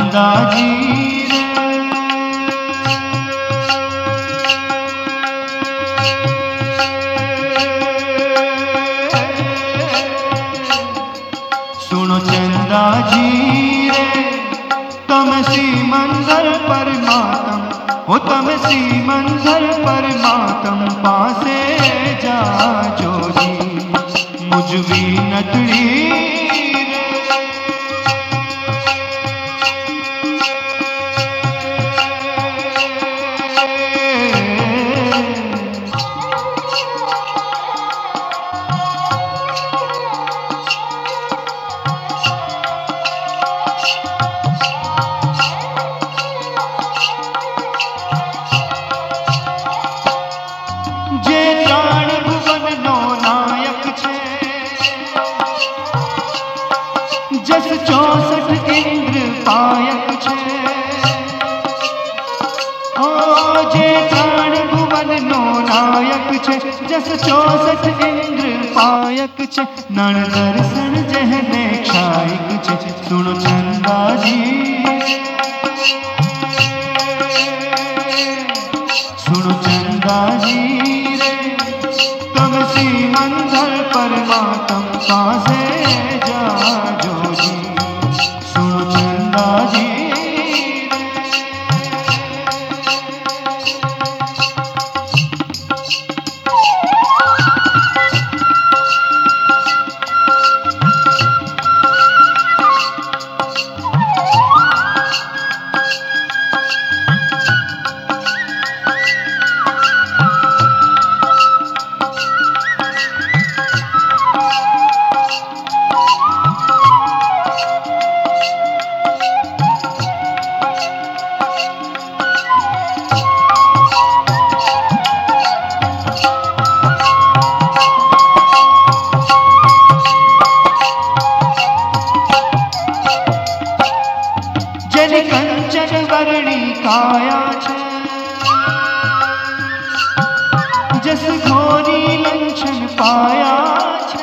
चंदा जी रे, सुनो चंदा जी रे, तमसी मंजर परमात्म, ओ तमसी मंजर परमात्म पासे जा जो जी मुझवी नटड़ी जस 64 इंद्र पायक छे, ओ जे प्राण भुवन नो नायक छे, जस 64 इंद्र पायक छे, नण दर्शन जहने क्षायक छे। सुनो चंदा जी, सुनो चंदा जी रे, तमसी मंजर परमात्म पासे जा जो जी, सुनो चंदा जी कंचन वर्णी काया छे, जस घोरी लंछन पाया छे,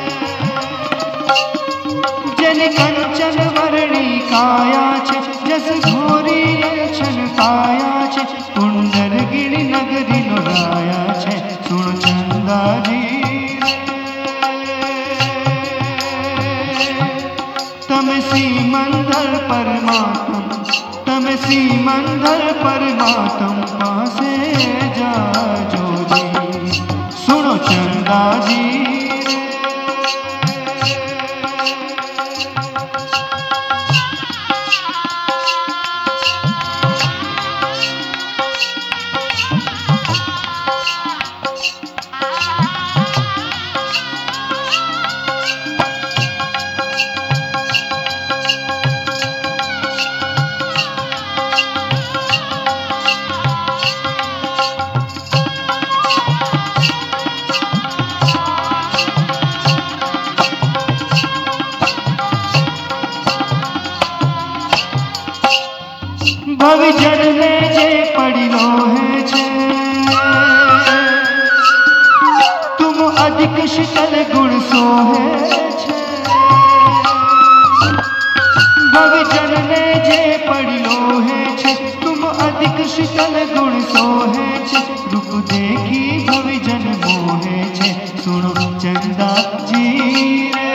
जन कंचन वर्णी काया छे, जस घोरी लंछन पाया छे, कुंडर गिरि नगरी नुराया छे। सुनो चंदा जी, तमसी मंदर परमात्म, तमसी मंदर परमात्म पासे जा जो जी, सुनो चंदा जी भविजन में जे पड़िलो है छे, तुम अधिक शीतल गुण सोहे छे, भविजन में जे पड़िलो है छे, तुम अधिक शीतल गुण सोहे छे, रूप देखी भविजन मोहे छे। सुनो चंदा जी रे,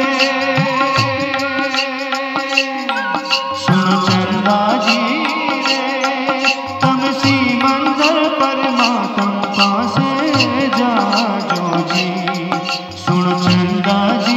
सुनो चंदा जी, परमात्म पासे जा जो जी, सुनो चंदा जी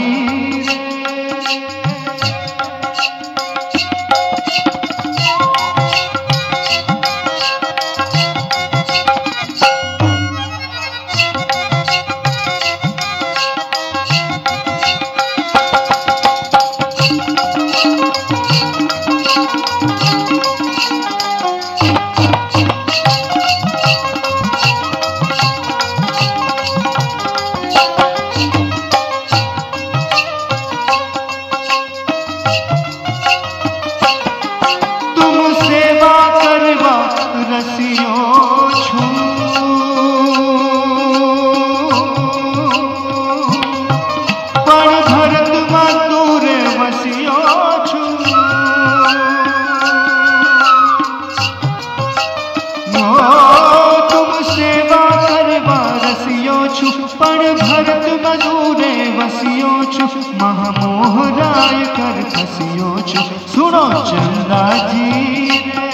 भरत मधुरे वसियो छु, महामोहराय कर खसियो छु। सुनो चंदा जी रे,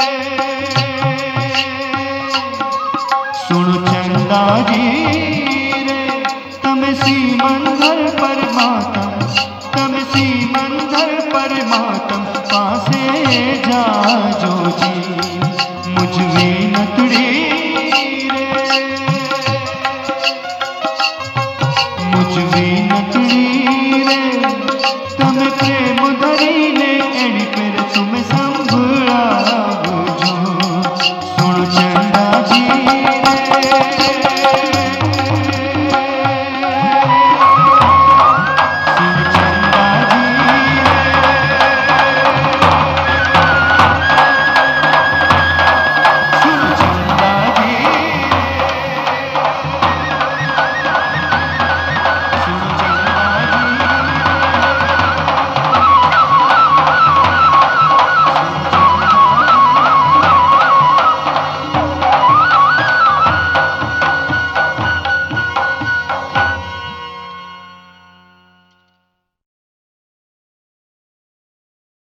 सुनो चंदा जी रे, तम सीमंदर परमात्म, तम सीमंदर परमात्म पासे जाजो जी।